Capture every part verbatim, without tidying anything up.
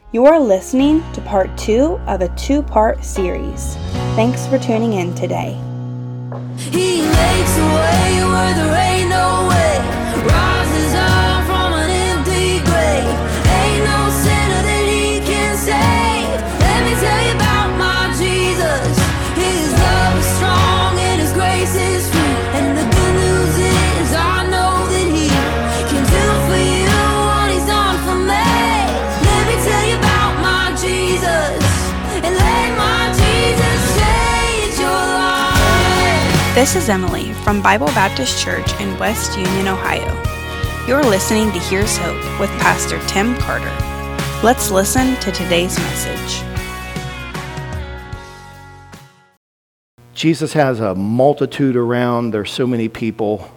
You are listening to part two of a two-part series. Thanks for tuning in today. He makes a way where there ain't no way. Rises up from an empty grave. Ain't no sinner that he can save. Let me tell you about my Jesus. His love is strong and his grace is free. And the good news is I know that he can do for you what he's done for me. Let me tell you about my Jesus. And let my Jesus change your life. This is Emily from Bible Baptist Church in West Union, Ohio. You're listening to Here's Hope with Pastor Tim Carter. Let's listen to today's message. Jesus has a multitude around. There's so many people.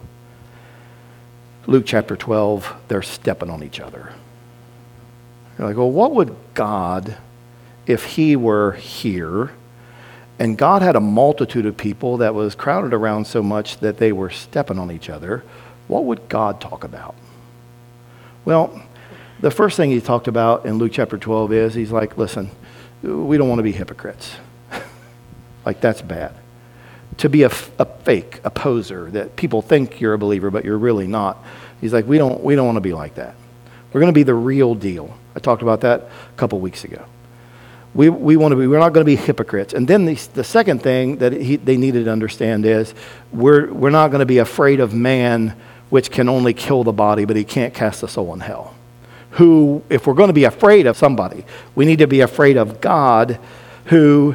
Luke chapter twelve, they're stepping on each other. You're like, well, what would God, if he were here, and God had a multitude of people that was crowded around so much that they were stepping on each other, what would God talk about? Well, the first thing he talked about in Luke chapter twelve is, he's like, listen, we don't want to be hypocrites. Like, that's bad. To be a, a fake, a poser, that people think you're a believer, but you're really not. He's like, we don't, we don't want to be like that. We're going to be the real deal. I talked about that a couple weeks ago. We we want to be. We're not going to be hypocrites. And then the, the second thing that he, they needed to understand is we're we're not going to be afraid of man, which can only kill the body, but he can't cast the soul in hell. Who, if we're going to be afraid of somebody, we need to be afraid of God, who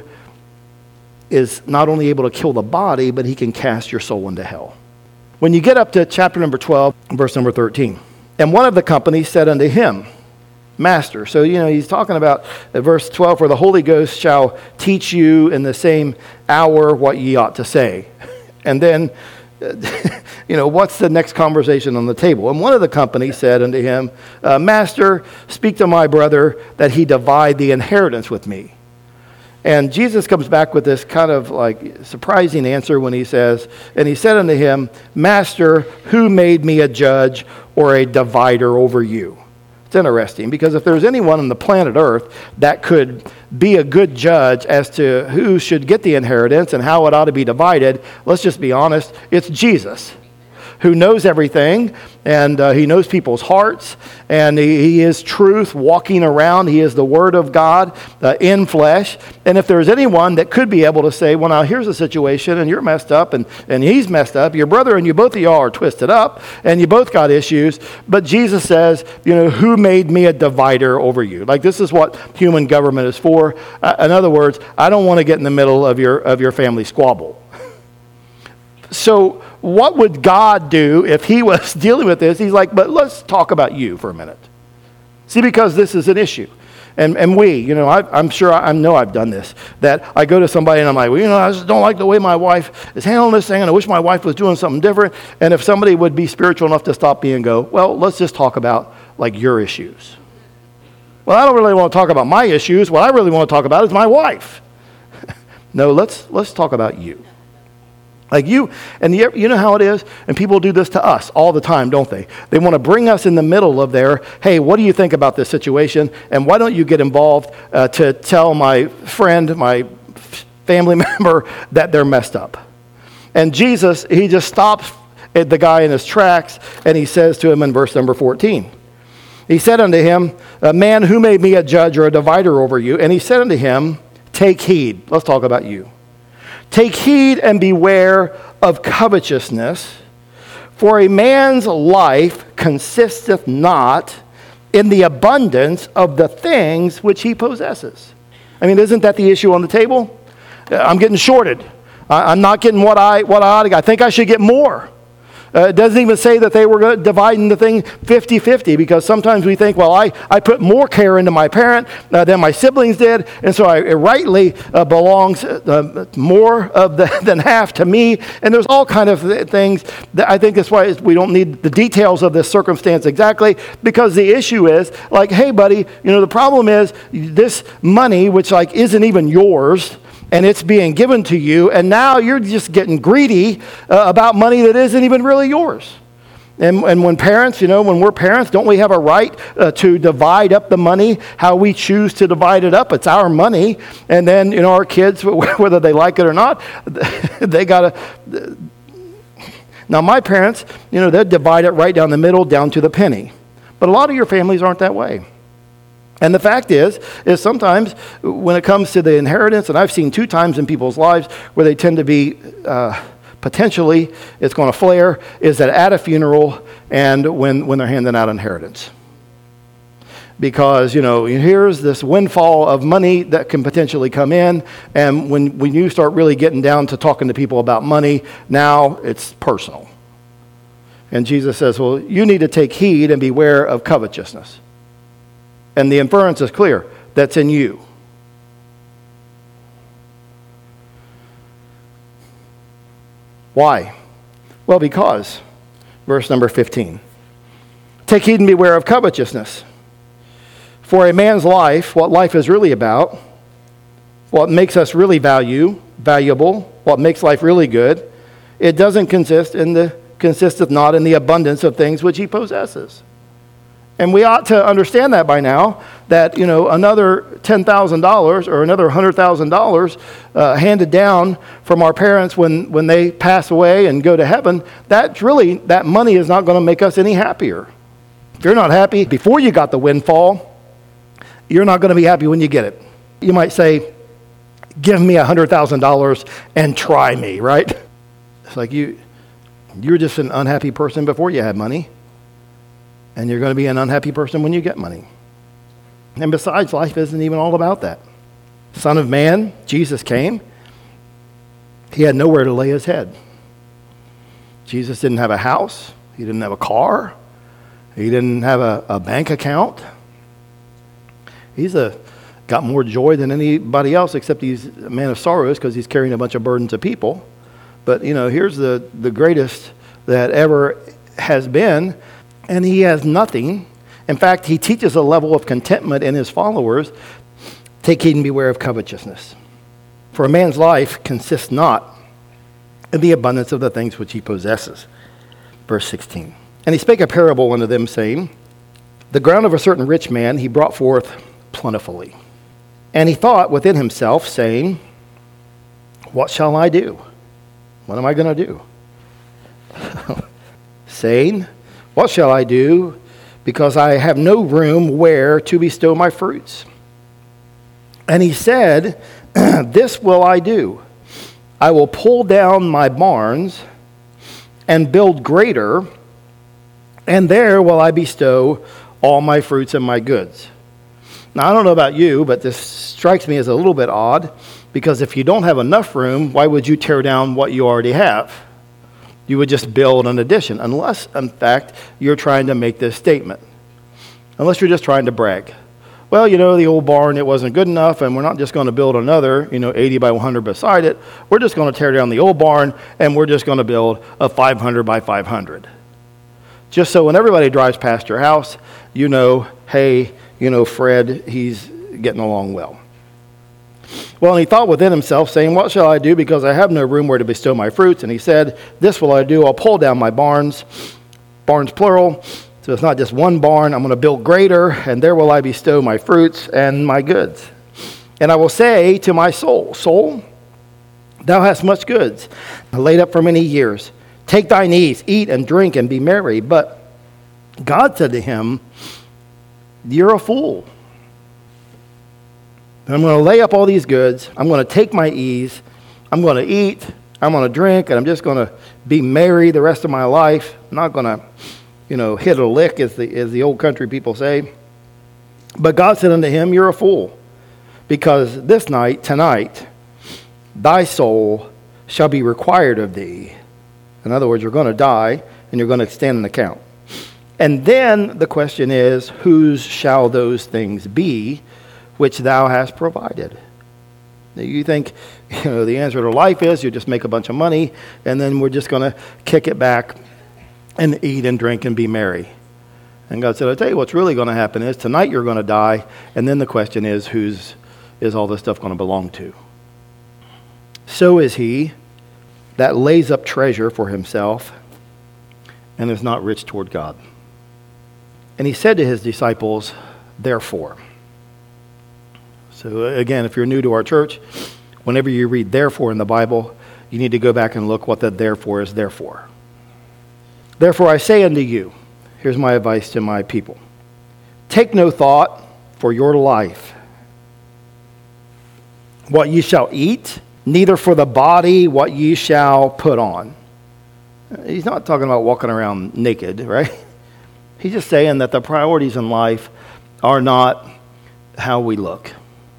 is not only able to kill the body, but he can cast your soul into hell. When you get up to chapter number twelve, verse number thirteen, and one of the company said unto him, Master. So, you know, he's talking about uh, verse twelve, where the Holy Ghost shall teach you in the same hour what ye ought to say. And then, uh, you know, what's the next conversation on the table? And one of the company said unto him, uh, Master, speak to my brother that he divide the inheritance with me. And Jesus comes back with this kind of like surprising answer when he says, and he said unto him, Master, who made me a judge or a divider over you? It's interesting because if there's anyone on the planet Earth that could be a good judge as to who should get the inheritance and how it ought to be divided, let's just be honest, it's Jesus, who knows everything, and uh, he knows people's hearts, and he, he is truth walking around. He is the Word of God uh, in flesh. And if there's anyone that could be able to say, well, now here's a situation, and you're messed up, and, and he's messed up, your brother and you, both of y'all are twisted up, and you both got issues, but Jesus says, you know, who made me a divider over you? Like, this is what human government is for. Uh, in other words, I don't want to get in the middle of your of your family squabble. So what would God do if he was dealing with this? He's like, but let's talk about you for a minute. See, because this is an issue. And and we, you know, I, I'm sure, I, I know I've done this, that I go to somebody and I'm like, well, you know, I just don't like the way my wife is handling this thing, and I wish my wife was doing something different. And if somebody would be spiritual enough to stop me and go, well, let's just talk about, like, your issues. Well, I don't really want to talk about my issues. What I really want to talk about is my wife. No, let's let's talk about you. Like you, and you, you know how it is? And people do this to us all the time, don't they? They want to bring us in the middle of their, hey, what do you think about this situation? And why don't you get involved uh, to tell my friend, my family member, that they're messed up? And Jesus, he just stops at the guy in his tracks, and he says to him in verse number fourteen, he said unto him, a man, who made me a judge or a divider over you? And he said unto him, take heed. Let's talk about you. Take heed and beware of covetousness, for a man's life consisteth not in the abundance of the things which he possesses. I mean, isn't that the issue on the table? I'm getting shorted. I'm not getting what I what I ought to get. I think I should get more. Uh, it doesn't even say that they were dividing the thing fifty-fifty, because sometimes we think, well, I, I put more care into my parent uh, than my siblings did, and so I, it rightly uh, belongs uh, more of the, than half to me. And there's all kind of th- things that I think that's why we don't need the details of this circumstance exactly, because the issue is like, hey, buddy, you know, the problem is this money, which like isn't even yours, and it's being given to you, and now you're just getting greedy uh, about money that isn't even really yours. And, and when parents, you know, when we're parents, don't we have a right uh, to divide up the money how we choose to divide it up? It's our money. And then, you know, our kids, whether they like it or not, they got to... Now, my parents, you know, they'd divide it right down the middle, down to the penny. But a lot of your families aren't that way. And the fact is, is sometimes when it comes to the inheritance, and I've seen two times in people's lives where they tend to be... Uh, potentially, it's going to flare, is that at a funeral and when, when they're handing out inheritance. Because, you know, here's this windfall of money that can potentially come in, and when, when you start really getting down to talking to people about money, now it's personal. And Jesus says, well, you need to take heed and beware of covetousness. And the inference is clear, that's in you. Why? Well, because, verse number fifteen, take heed and beware of covetousness. For a man's life, what life is really about, what makes us really value, valuable, what makes life really good, it doesn't consist in the, consisteth not in the abundance of things which he possesses. And we ought to understand that by now, that, you know, another ten thousand dollars or another one hundred thousand dollars uh, handed down from our parents when, when they pass away and go to heaven, that's really, that money is not going to make us any happier. If you're not happy before you got the windfall, you're not going to be happy when you get it. You might say, give me one hundred thousand dollars and try me, right? It's like you, you're just an unhappy person before you had money. And you're going to be an unhappy person when you get money. And besides, life isn't even all about that. Son of Man, Jesus came. He had nowhere to lay his head. Jesus didn't have a house. He didn't have a car. He didn't have a, a bank account. He's a, got more joy than anybody else, except he's a man of sorrows because he's carrying a bunch of burdens of people. But, you know, here's the, the greatest that ever has been. And he has nothing. In fact, he teaches a level of contentment in his followers. Take heed and beware of covetousness. For a man's life consists not in the abundance of the things which he possesses. Verse sixteen. And he spake a parable unto them, saying, the ground of a certain rich man he brought forth plentifully. And he thought within himself, saying, what shall I do? What am I going to do? Saying, what shall I do? Because I have no room where to bestow my fruits. And he said, this will I do. I will pull down my barns and build greater, and there will I bestow all my fruits and my goods. Now, I don't know about you, but this strikes me as a little bit odd, because if you don't have enough room, why would you tear down what you already have? You would just build an addition, unless, in fact, you're trying to make this statement. Unless you're just trying to brag. Well, you know, the old barn, it wasn't good enough, and we're not just going to build another, you know, eighty by one hundred beside it. We're just going to tear down the old barn, and we're just going to build a five hundred by five hundred. Just so when everybody drives past your house, you know, hey, you know, Fred, he's getting along well. Well, and he thought within himself, saying, what shall I do, because I have no room where to bestow my fruits? And he said, this will I do, I'll pull down my barns, barns plural, so it's not just one barn, I'm going to build greater, and there will I bestow my fruits and my goods. And I will say to my soul, soul, thou hast much goods, laid up for many years. Take thine ease, eat and drink and be merry. But God said to him, you're a fool. I'm going to lay up all these goods. I'm going to take my ease. I'm going to eat. I'm going to drink. And I'm just going to be merry the rest of my life. I'm not going to, you know, hit a lick, as the, as the old country people say. But God said unto him, you're a fool. Because this night, tonight, thy soul shall be required of thee. In other words, you're going to die and you're going to stand an account. And then the question is, whose shall those things be which thou hast provided? Now, you think, you know, the answer to life is you just make a bunch of money and then we're just going to kick it back and eat and drink and be merry. And God said, I'll tell you what's really going to happen is tonight you're going to die, and then the question is, whose is all this stuff going to belong to? So is he that lays up treasure for himself and is not rich toward God. And he said to his disciples, therefore. So again, if you're new to our church, whenever you read therefore in the Bible, you need to go back and look what the therefore is there for. Therefore I say unto you, here's my advice to my people. Take no thought for your life, what ye shall eat, neither for the body what ye shall put on. He's not talking about walking around naked, right? He's just saying that the priorities in life are not how we look.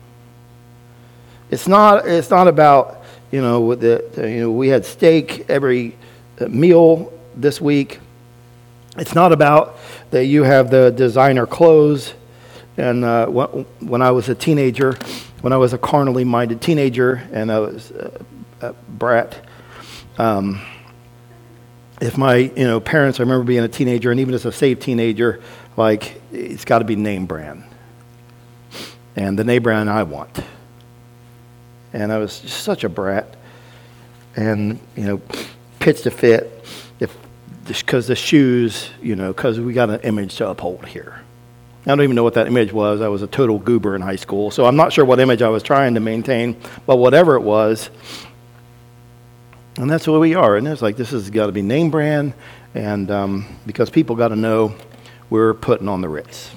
It's not. It's not about, you know, the, you know, we had steak every meal this week. It's not about that you have the designer clothes. And uh, when I was a teenager, when I was a carnally minded teenager, and I was a, a brat. Um, If my, you know, parents, I remember being a teenager, and even as a saved teenager, like, it's got to be name brand. And the name brand I want. And I was just such a brat. And, you know, pitched a fit, if just because the shoes, you know, because we got an image to uphold here. I don't even know what that image was. I was a total goober in high school, so I'm not sure what image I was trying to maintain, but whatever it was. And that's what we are. And it's like, this has got to be name brand. And um, because people got to know we're putting on the Ritz.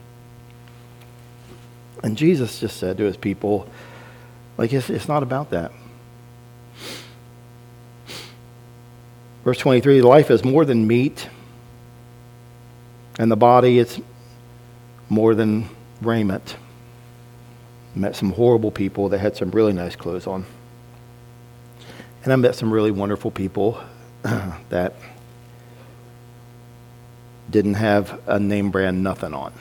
And Jesus just said to his people, like, it's, it's not about that. Verse twenty-three, life is more than meat. And the body, it's more than raiment. Met some horrible people that had some really nice clothes on. And I met some really wonderful people uh, that didn't have a name brand nothing on.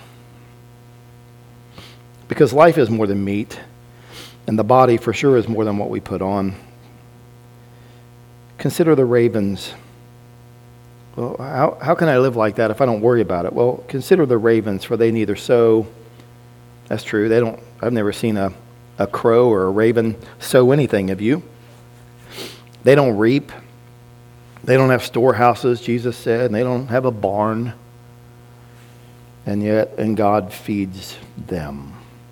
Because life is more than meat, and the body for sure is more than what we put on. Consider the ravens. Well, how, how can I live like that if I don't worry about it? Well, consider the ravens, for they neither sow. That's true. They don't. I've never seen a, a crow or a raven sow anything, have you? They don't reap. They don't have storehouses, Jesus said, and they don't have a barn. And yet, and God feeds them.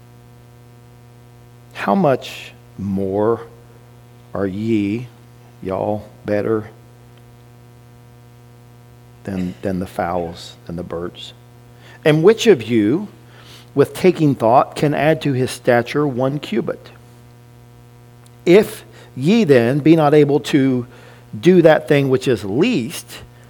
How much more are ye, y'all, better than, than the fowls and the birds? And which of you, with taking thought, can add to his stature one cubit? If ye then be not able to do that thing which is least,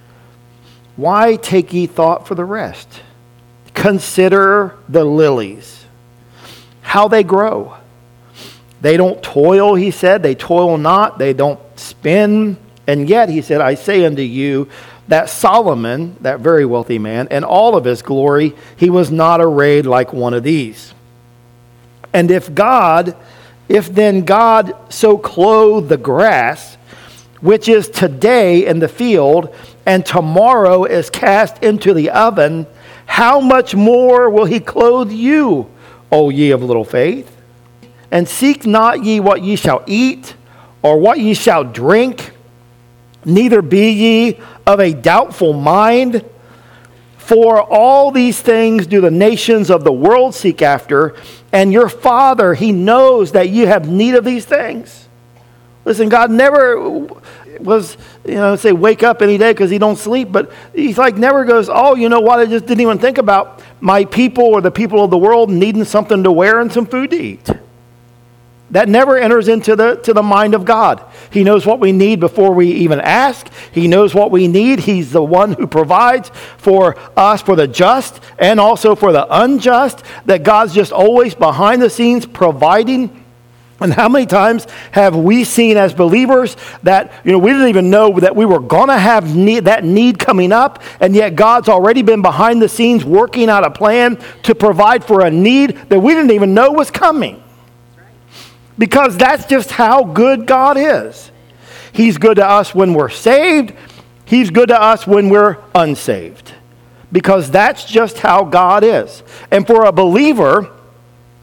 why take ye thought for the rest? Consider the lilies, how they grow. They don't toil, he said. They toil not. They don't spin. And yet, he said, I say unto you that Solomon, that very wealthy man, in all of his glory, he was not arrayed like one of these. And if God... If then God so clothe the grass, which is today in the field, and tomorrow is cast into the oven, how much more will he clothe you, O ye of little faith? And seek not ye what ye shall eat, or what ye shall drink, neither be ye of a doubtful mind. For all these things do the nations of the world seek after, and your Father, he knows that you have need of these things. Listen, God never was, you know, say wake up any day because he don't sleep, but he's like never goes, oh, you know what, I just didn't even think about my people or the people of the world needing something to wear and some food to eat. That never enters into the to the mind of God. He knows what we need before we even ask. He knows what we need. He's the one who provides for us, for the just and also for the unjust, that God's just always behind the scenes providing. And how many times have we seen as believers that, you know, we didn't even know that we were going to have need, that need coming up, and yet God's already been behind the scenes working out a plan to provide for a need that we didn't even know was coming. Because that's just how good God is. He's good to us when we're saved. He's good to us when we're unsaved. Because that's just how God is. And for a believer,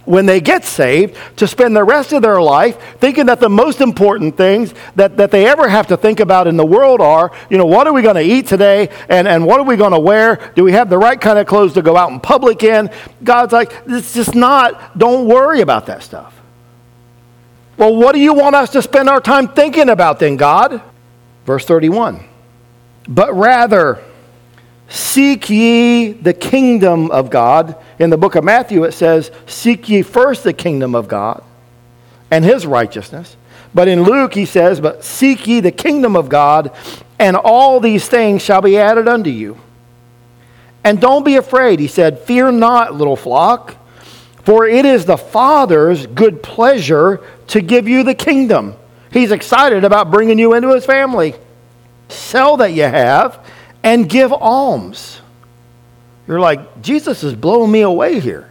when they get saved, to spend the rest of their life thinking that the most important things that, that they ever have to think about in the world are, you know, what are we going to eat today, and, and what are we going to wear? Do we have the right kind of clothes to go out in public in? God's like, it's just not, don't worry about that stuff. Well, what do you want us to spend our time thinking about then, God? Verse thirty-one, but rather seek ye the kingdom of God. In the book of Matthew, it says, seek ye first the kingdom of God and his righteousness. But in Luke, he says, but seek ye the kingdom of God, and all these things shall be added unto you. And don't be afraid, he said, fear not, little flock, for it is the Father's good pleasure to give you the kingdom. He's excited about bringing you into his family. Sell that you have and give alms. You're like, Jesus is blowing me away here.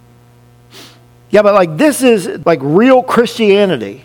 Yeah, but like this is like real Christianity.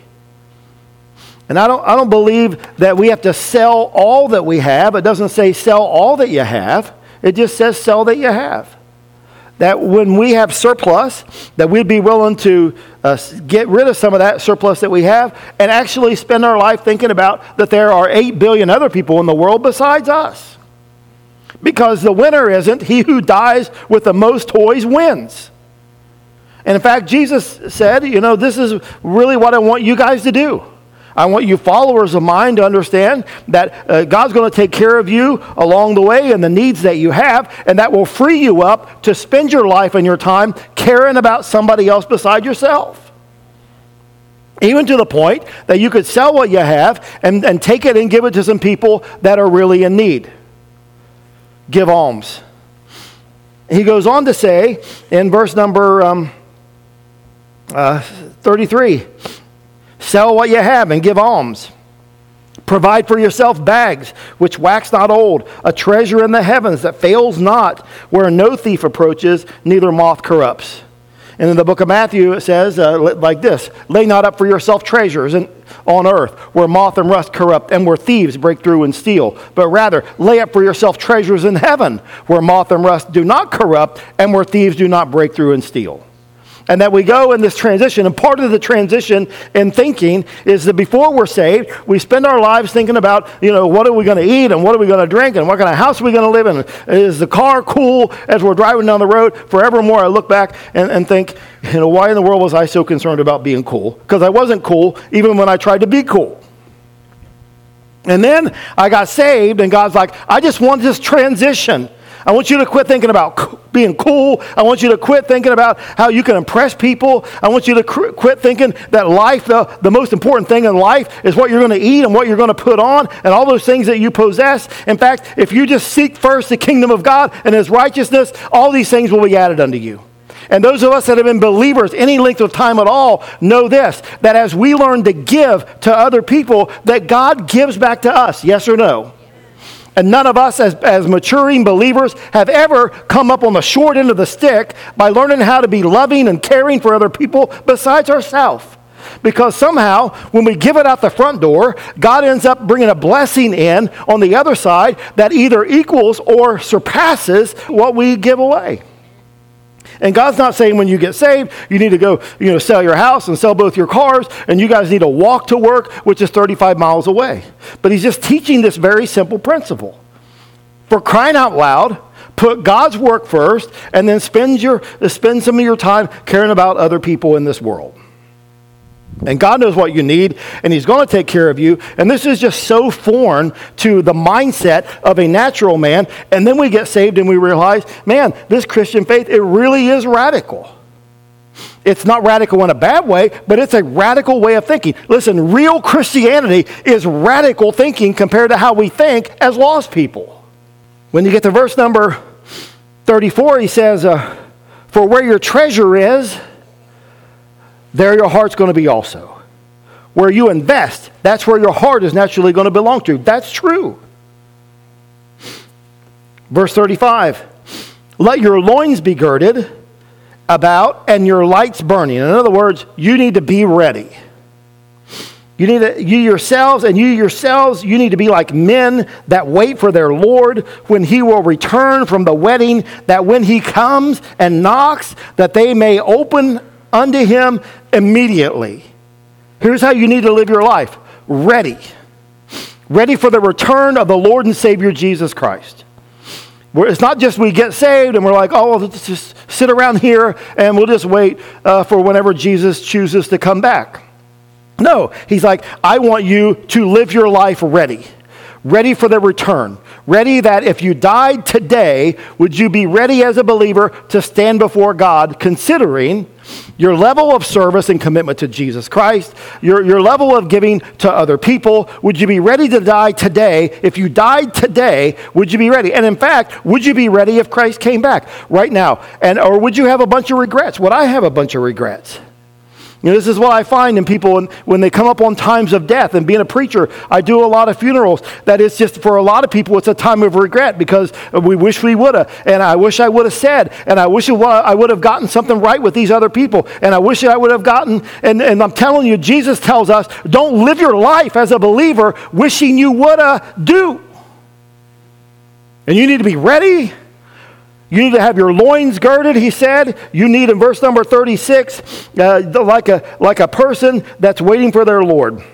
And I don't I don't believe that we have to sell all that we have. It doesn't say sell all that you have. It just says sell that you have. That when we have surplus, that we'd be willing to uh, get rid of some of that surplus that we have and actually spend our life thinking about that there are eight billion other people in the world besides us. Because the winner isn't he who dies with the most toys wins. And in fact, Jesus said, you know, this is really what I want you guys to do. I want you followers of mine to understand that uh, God's going to take care of you along the way and the needs that you have, and that will free you up to spend your life and your time caring about somebody else beside yourself. Even to the point that you could sell what you have and, and take it and give it to some people that are really in need. Give alms. He goes on to say in verse number um, uh, thirty-three, sell what you have and give alms. Provide for yourself bags which wax not old, a treasure in the heavens that fails not, where no thief approaches, neither moth corrupts. And in the book of Matthew, it says uh, like this, lay not up for yourself treasures in, on earth, where moth and rust corrupt, and where thieves break through and steal. But rather, lay up for yourself treasures in heaven, where moth and rust do not corrupt, and where thieves do not break through and steal. And that we go in this transition, and part of the transition in thinking is that before we're saved, we spend our lives thinking about, you know, what are we going to eat, and what are we going to drink, and what kind of house are we going to live in? Is the car cool as we're driving down the road? Forevermore, I look back and, and think, you know, why in the world was I so concerned about being cool? Because I wasn't cool even when I tried to be cool. And then I got saved, and God's like, I just want this transition. I want you to quit thinking about being cool. I want you to quit thinking about how you can impress people. I want you to quit thinking that life, the, the most important thing in life is what you're going to eat and what you're going to put on and all those things that you possess. In fact, if you just seek first the kingdom of God and his righteousness, all these things will be added unto you. And those of us that have been believers any length of time at all know this, that as we learn to give to other people, that God gives back to us, yes or no? And none of us as, as maturing believers have ever come up on the short end of the stick by learning how to be loving and caring for other people besides ourselves. Because somehow, when we give it out the front door, God ends up bringing a blessing in on the other side that either equals or surpasses what we give away. And God's not saying when you get saved, you need to go, you know, sell your house and sell both your cars, and you guys need to walk to work, which is thirty-five miles away. But he's just teaching this very simple principle. For crying out loud, put God's work first, and then spend your spend some of your time caring about other people in this world. And God knows what you need, and he's going to take care of you. And this is just so foreign to the mindset of a natural man. And then we get saved and we realize, man, this Christian faith, it really is radical. It's not radical in a bad way, but it's a radical way of thinking. Listen, real Christianity is radical thinking compared to how we think as lost people. When you get to verse number thirty-four, he says, uh, for where your treasure is, there your heart's going to be also. Where you invest, that's where your heart is naturally going to belong to. That's true. Verse thirty-five, let your loins be girded about and your lights burning. In other words, you need to be ready. You need to, you yourselves and you yourselves, you need to be like men that wait for their Lord when he will return from the wedding, that when he comes and knocks, that they may open unto him immediately. Here's how you need to live your life. Ready. Ready for the return of the Lord and Savior Jesus Christ. Where it's not just we get saved and we're like, oh, let's just sit around here and we'll just wait uh, for whenever Jesus chooses to come back. No, he's like, I want you to live your life ready. Ready for the return. Ready that if you died today, would you be ready as a believer to stand before God, considering your level of service and commitment to Jesus Christ, your, your level of giving to other people? Would you be ready to die today? If you died today, would you be ready? And in fact, would you be ready if Christ came back right now? And or would you have a bunch of regrets? Would I have a bunch of regrets? You know, this is what I find in people when, when they come up on times of death. And being a preacher, I do a lot of funerals. That it's just, for a lot of people, it's a time of regret because we wish we would have. And I wish I would have said. And I wish I would have gotten something right with these other people. And I wish I would have gotten, and, and I'm telling you, Jesus tells us, don't live your life as a believer wishing you would have do. And you need to be ready. You need to have your loins girded, he said. You need, in verse number thirty-six, uh, like a like a person that's waiting for their Lord.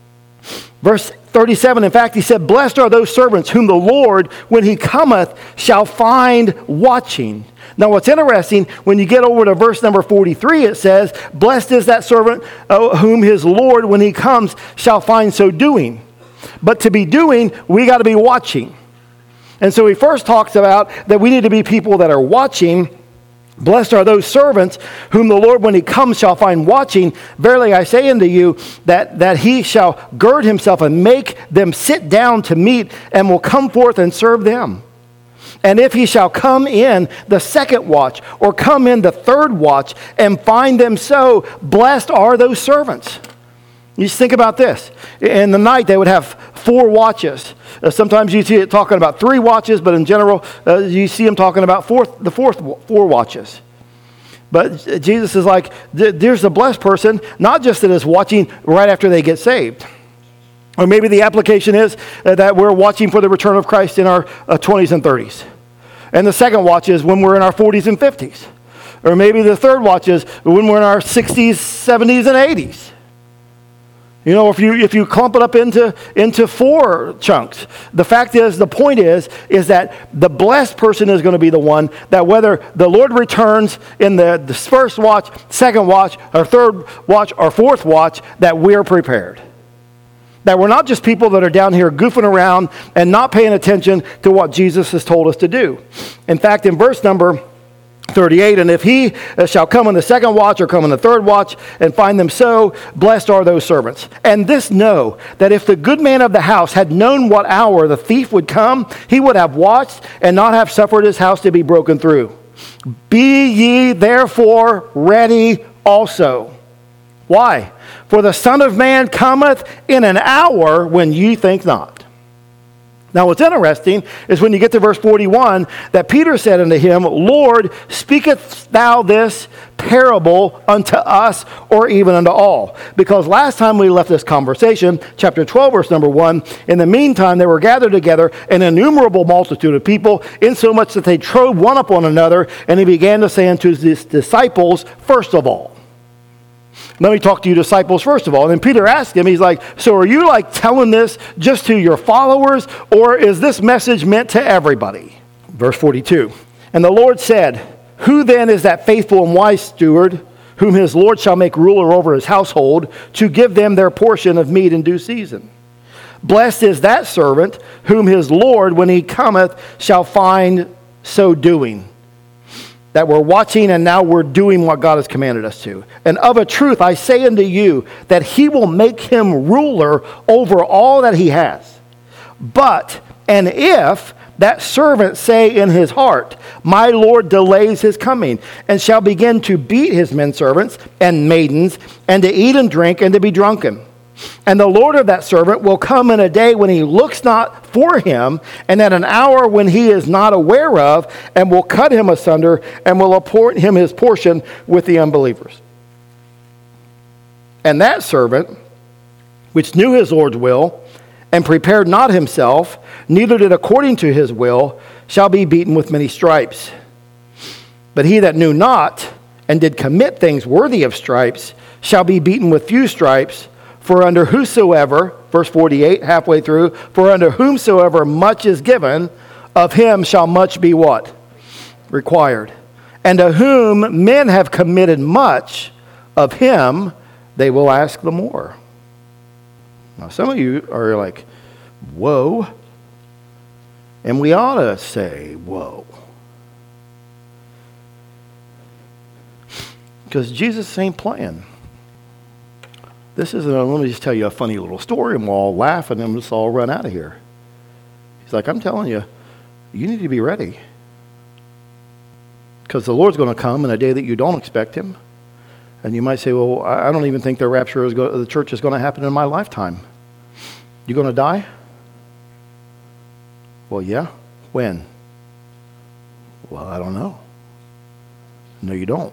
Verse thirty-seven, in fact, he said, blessed are those servants whom the Lord, when he cometh, shall find watching. Now, what's interesting, when you get over to verse number forty-three, it says, blessed is that servant uh, whom his Lord, when he comes, shall find so doing. But to be doing, we got to be watching. And so he first talks about that we need to be people that are watching. Blessed are those servants whom the Lord, when he comes, shall find watching. Verily I say unto you that, that he shall gird himself and make them sit down to meat, and will come forth and serve them. And if he shall come in the second watch, or come in the third watch, and find them so, blessed are those servants. You just think about this. In the night, they would have four watches. Uh, sometimes you see it talking about three watches, but in general, uh, you see them talking about fourth, the fourth four watches. But Jesus is like, there's a blessed person, not just that is watching right after they get saved. Or maybe the application is uh, that we're watching for the return of Christ in our uh, twenties and thirties. And the second watch is when we're in our forties and fifties. Or maybe the third watch is when we're in our sixties, seventies, and eighties. You know, if you if you clump it up into, into four chunks, the fact is, the point is, is that the blessed person is going to be the one that whether the Lord returns in the, the first watch, second watch, or third watch, or fourth watch, that we're prepared. That we're not just people that are down here goofing around and not paying attention to what Jesus has told us to do. In fact, in verse number thirty-eight, and if he shall come in the second watch or come in the third watch and find them so, blessed are those servants. And this know, that if the good man of the house had known what hour the thief would come, he would have watched and not have suffered his house to be broken through. Be ye therefore ready also. Why? For the Son of Man cometh in an hour when ye think not. Now, what's interesting is when you get to verse forty-one, that Peter said unto him, Lord, speakest thou this parable unto us, or even unto all? Because last time we left this conversation, chapter twelve, verse number one, in the meantime there were gathered together an innumerable multitude of people, insomuch that they trode one upon another, and he began to say unto his disciples, first of all. Let me talk to you disciples first of all. And then Peter asked him, he's like, so are you like telling this just to your followers, or is this message meant to everybody? Verse forty-two, and the Lord said, who then is that faithful and wise steward, whom his Lord shall make ruler over his household, to give them their portion of meat in due season? Blessed is that servant, whom his Lord, when he cometh, shall find so doing. That we're watching and now we're doing what God has commanded us to. And of a truth, I say unto you that he will make him ruler over all that he has. But, and if that servant say in his heart, my Lord delays his coming, and shall begin to beat his men servants and maidens, and to eat and drink, and to be drunken. And the Lord of that servant will come in a day when he looks not for him, and at an hour when he is not aware of, and will cut him asunder, and will appoint him his portion with the unbelievers. And that servant, which knew his Lord's will, and prepared not himself, neither did according to his will, shall be beaten with many stripes. But he that knew not, and did commit things worthy of stripes shall be beaten with few stripes. For under whosoever, verse forty-eight, halfway through, for under whomsoever much is given, of him shall much be what? Required. And to whom men have committed much, of him they will ask the more. Now some of you are like, whoa. And we ought to say, whoa. Because Jesus ain't playing. This isn't, a, let me just tell you a funny little story and we'll all laugh and then we'll just all run out of here. He's like, I'm telling you, you need to be ready. Because the Lord's going to come in a day that you don't expect him. And you might say, well, I don't even think the rapture of the church is going to happen in my lifetime. You going to die? Well, yeah. When? Well, I don't know. No, you don't.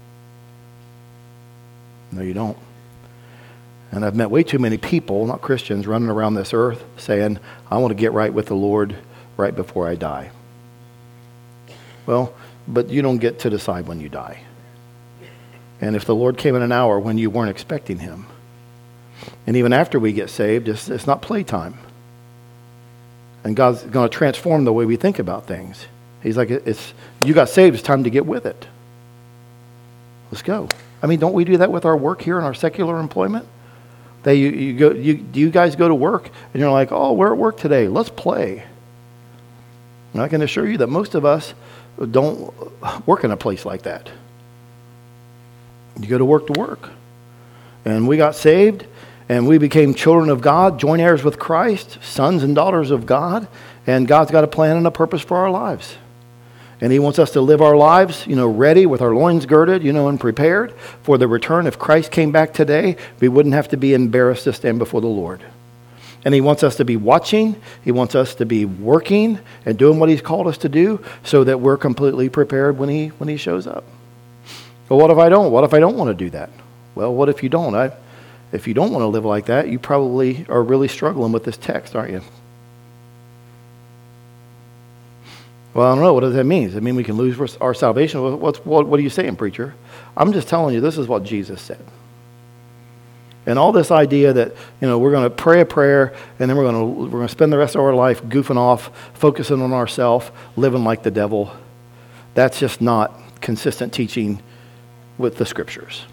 No, you don't. And I've met way too many people, not Christians, running around this earth saying, I want to get right with the Lord right before I die. Well, but you don't get to decide when you die. And if the Lord came in an hour when you weren't expecting him, and even after we get saved, it's, it's not playtime. And God's going to transform the way we think about things. He's like, it's you got saved, it's time to get with it. Let's go. I mean, don't we do that with our work here in our secular employment? They, you, you go, you, do you guys go to work and you're like, oh, we're at work today. Let's play. And I can assure you that most of us don't work in a place like that. You go to work to work. And we got saved and we became children of God, joint heirs with Christ, sons and daughters of God. And God's got a plan and a purpose for our lives. And he wants us to live our lives, you know, ready with our loins girded, you know, and prepared for the return. If Christ came back today, we wouldn't have to be embarrassed to stand before the Lord. And he wants us to be watching. He wants us to be working and doing what he's called us to do so that we're completely prepared when he when he shows up. Well, what if I don't? What if I don't want to do that? Well, what if you don't? I, if you don't want to live like that, you probably are really struggling with this text, aren't you? Well, I don't know. What does that mean? Does it mean we can lose our salvation? What's, what, what are you saying, preacher? I'm just telling you, this is what Jesus said. And all this idea that, you know, we're going to pray a prayer and then we're going to we're going to spend the rest of our life goofing off, focusing on ourselves, living like the devil, that's just not consistent teaching with the Scriptures.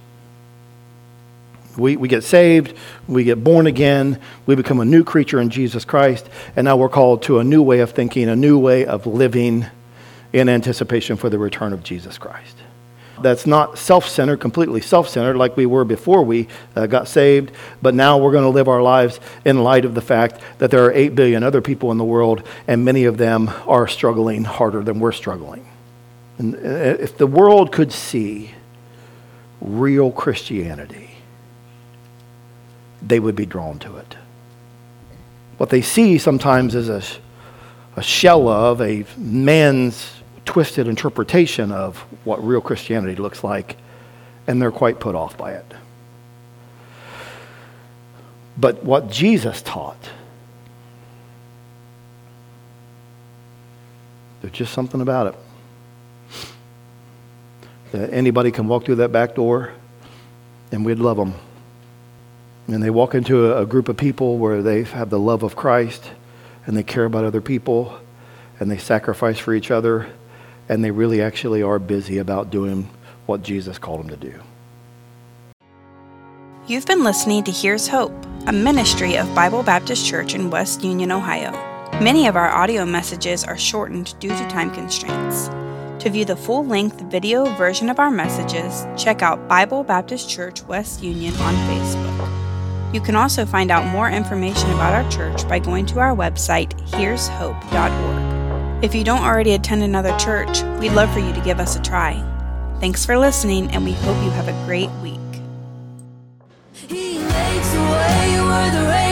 We we get saved, we get born again, we become a new creature in Jesus Christ, and now we're called to a new way of thinking, a new way of living in anticipation for the return of Jesus Christ. That's not self-centered, completely self-centered like we were before we uh, got saved, but now we're going to live our lives in light of the fact that there are eight billion other people in the world, and many of them are struggling harder than we're struggling. And if the world could see real Christianity, they would be drawn to it. What they see sometimes is a, a shell of a man's twisted interpretation of what real Christianity looks like, and they're quite put off by it. But what Jesus taught, there's just something about it. That anybody can walk through that back door and we'd love them. And they walk into a, a group of people where they have the love of Christ and they care about other people and they sacrifice for each other and they really actually are busy about doing what Jesus called them to do. You've been listening to Here's Hope, a ministry of Bible Baptist Church in West Union, Ohio. Many of our audio messages are shortened due to time constraints. To view the full-length video version of our messages, check out Bible Baptist Church West Union on Facebook. You can also find out more information about our church by going to our website, here's hope dot org. If you don't already attend another church, we'd love for you to give us a try. Thanks for listening, and we hope you have a great week. He makes a way where the rain